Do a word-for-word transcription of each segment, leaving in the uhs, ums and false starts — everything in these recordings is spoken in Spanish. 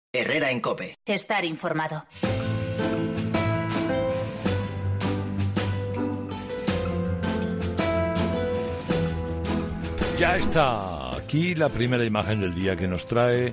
Herrera en COPE. Estar informado. Ya está aquí la primera imagen del día que nos trae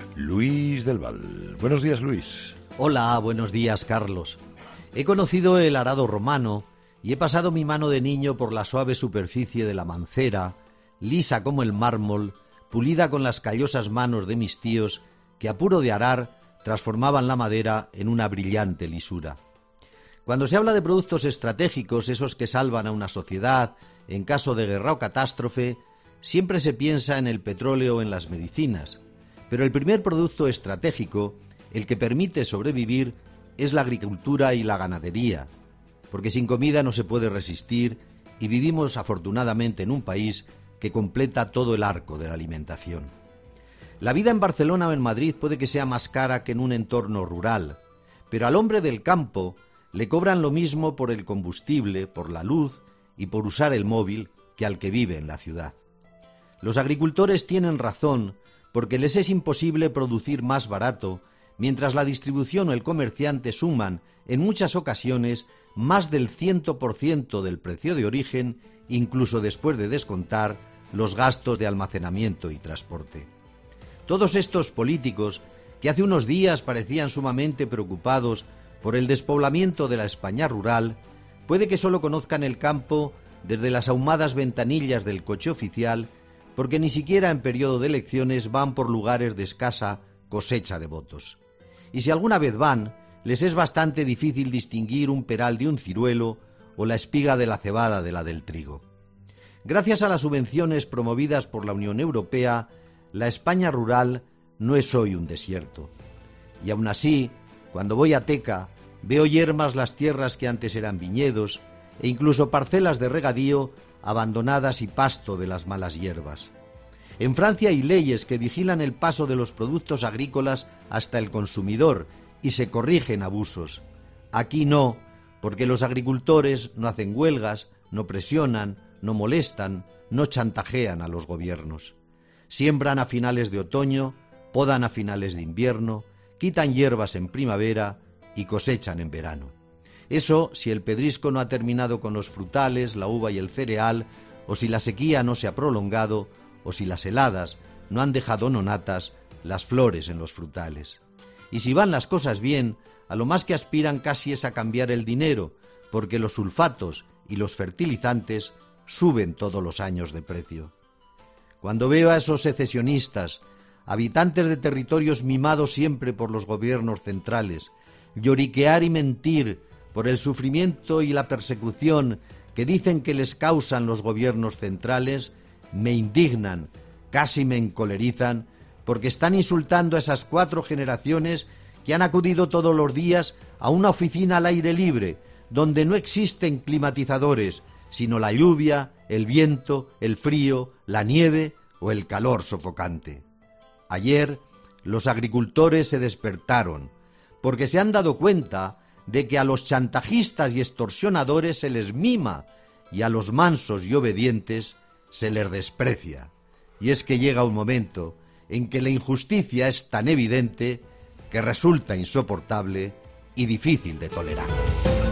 Luis del Val. Buenos días, Luis. Hola, buenos días, Carlos. He conocido el arado romano y he pasado mi mano de niño por la suave superficie de la mancera, lisa como el mármol, pulida con las callosas manos de mis tíos que a puro de arar transformaban la madera en una brillante lisura. Cuando se habla de productos estratégicos, esos que salvan a una sociedad en caso de guerra o catástrofe, siempre se piensa en el petróleo o en las medicinas, pero el primer producto estratégico, el que permite sobrevivir, es la agricultura y la ganadería, porque sin comida no se puede resistir y vivimos afortunadamente en un país que completa todo el arco de la alimentación. La vida en Barcelona o en Madrid puede que sea más cara que en un entorno rural, pero al hombre del campo le cobran lo mismo por el combustible, por la luz y por usar el móvil que al que vive en la ciudad. Los agricultores tienen razón porque les es imposible producir más barato, mientras la distribución o el comerciante suman, en muchas ocasiones, más del cien por ciento del precio de origen, incluso después de descontar los gastos de almacenamiento y transporte. Todos estos políticos, que hace unos días parecían sumamente preocupados por el despoblamiento de la España rural, puede que solo conozcan el campo desde las ahumadas ventanillas del coche oficial, porque ni siquiera en periodo de elecciones van por lugares de escasa cosecha de votos. Y si alguna vez van, les es bastante difícil distinguir un peral de un ciruelo o la espiga de la cebada de la del trigo. Gracias a las subvenciones promovidas por la Unión Europea, la España rural no es hoy un desierto. Y aún así, cuando voy a Teca, veo yermas las tierras que antes eran viñedos e incluso parcelas de regadío abandonadas y pasto de las malas hierbas. En Francia hay leyes que vigilan el paso de los productos agrícolas hasta el consumidor y se corrigen abusos. Aquí no, porque los agricultores no hacen huelgas, no presionan, no molestan, no chantajean a los gobiernos. Siembran a finales de otoño, podan a finales de invierno, quitan hierbas en primavera y cosechan en verano. Eso si el pedrisco no ha terminado con los frutales, la uva y el cereal, o si la sequía no se ha prolongado, o si las heladas no han dejado nonatas las flores en los frutales. Y si van las cosas bien, a lo más que aspiran casi es a cambiar el dinero, porque los sulfatos y los fertilizantes suben todos los años de precio. Cuando veo a esos secesionistas, habitantes de territorios mimados siempre por los gobiernos centrales, lloriquear y mentir por el sufrimiento y la persecución que dicen que les causan los gobiernos centrales, me indignan, casi me encolerizan, porque están insultando a esas cuatro generaciones que han acudido todos los días a una oficina al aire libre, donde no existen climatizadores, sino la lluvia, el viento, el frío, la nieve o el calor sofocante. Ayer los agricultores se despertaron, porque se han dado cuenta de que a los chantajistas y extorsionadores se les mima y a los mansos y obedientes se les desprecia. Y es que llega un momento en que la injusticia es tan evidente que resulta insoportable y difícil de tolerar.